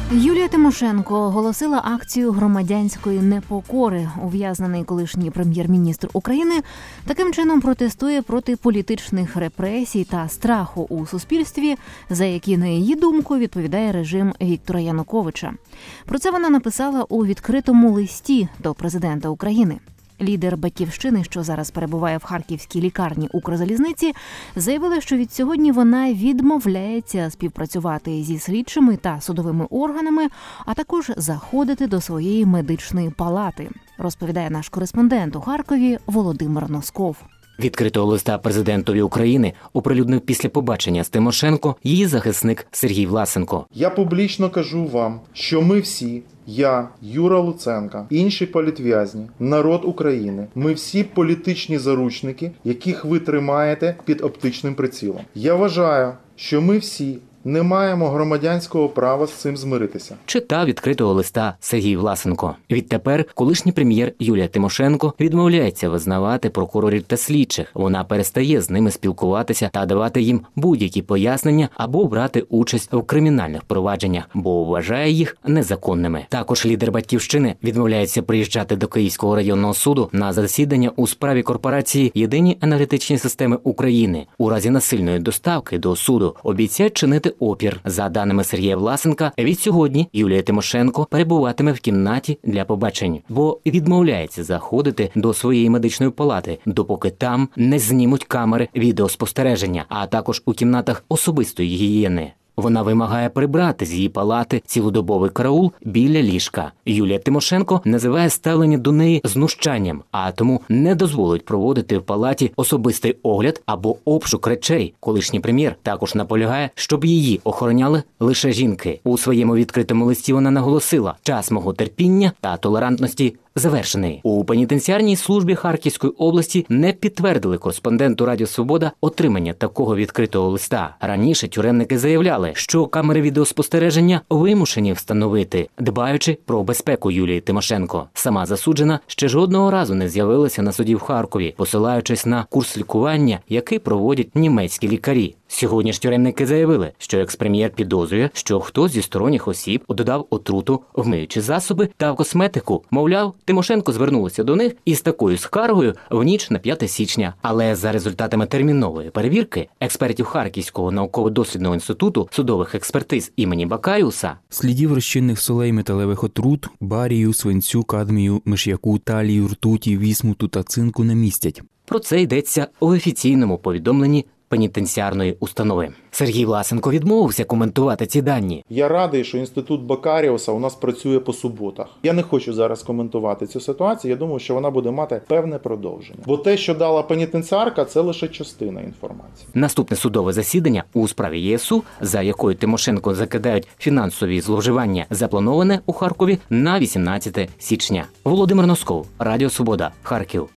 Юлія Тимошенко оголосила акцію громадянської непокори. Ув'язнений колишній прем'єр-міністр України таким чином протестує проти політичних репресій та страху у суспільстві, за які, на її думку, відповідає режим Віктора Януковича. Про це вона написала у відкритому листі до президента України. Лідер «Батьківщини», що зараз перебуває в харківській лікарні Укрзалізниці, заявила, що відсьогодні вона відмовляється співпрацювати зі слідчими та судовими органами, а також заходити до своєї медичної палати, розповідає наш кореспондент у Харкові Володимир Носков. Відкритого листа президентові України оприлюднив після побачення з Тимошенко її захисник Сергій Власенко. Я публічно кажу вам, що ми всі, я, Юра Луценко, інші політв'язні, народ України, ми всі політичні заручники, яких ви тримаєте під оптичним прицілом. Я вважаю, що ми всі не маємо громадянського права з цим змиритися. Читав відкритого листа Сергій Власенко. Відтепер колишній прем'єр Юлія Тимошенко відмовляється визнавати прокурорів та слідчих. Вона перестає з ними спілкуватися та давати їм будь-які пояснення або брати участь в кримінальних провадженнях, бо вважає їх незаконними. Також лідер «Батьківщини» відмовляється приїжджати до Київського районного суду на засідання у справі корпорації «Єдині енергетичні системи України». У разі насильної доставки до суду обіцяє чинити опір. За даними Сергія Власенка, відсьогодні Юлія Тимошенко перебуватиме в кімнаті для побачень, бо відмовляється заходити до своєї медичної палати, допоки там не знімуть камери відеоспостереження, а також у кімнатах особистої гігієни. Вона вимагає прибрати з її палати цілодобовий караул біля ліжка. Юлія Тимошенко називає ставлення до неї знущанням, а тому не дозволить проводити в палаті особистий огляд або обшук речей. Колишній прем'єр також наполягає, щоб її охороняли лише жінки. У своєму відкритому листі вона наголосила: «Час мого терпіння та толерантності завершений». У пенітенціарній службі Харківської області не підтвердили кореспонденту Радіо Свобода отримання такого відкритого листа. Раніше тюремники заявляли, що камери відеоспостереження вимушені встановити, дбаючи про безпеку Юлії Тимошенко. Сама засуджена ще жодного разу не з'явилася на суді в Харкові, посилаючись на курс лікування, який проводять німецькі лікарі. Сьогодні ж тюремники заявили, що екс-прем'єр підозрює, що хтось зі сторонніх осіб додав отруту в миючі засоби та в косметику. Мовляв, Тимошенко звернулася до них із такою скаргою в ніч на 5 січня. Але за результатами термінової перевірки експертів Харківського науково-дослідного інституту судових експертиз імені Бакаріуса слідів розчинних солей металевих отрут, барію, свинцю, кадмію, миш'яку, талію, ртуті, вісмуту та цинку не містять. Про це йдеться у офіційному повідомленні пенітенціарної установи. Сергій Власенко відмовився коментувати ці дані. Я радий, що інститут Бакаріуса у нас працює по суботах. Я не хочу зараз коментувати цю ситуацію, я думаю, що вона буде мати певне продовження. Бо те, що дала пенітенціарка, це лише частина інформації. Наступне судове засідання у справі ЄСУ, за якою Тимошенко закидають фінансові зловживання, заплановане у Харкові на 18 січня. Володимир Носков, Радіо Свобода, Харків.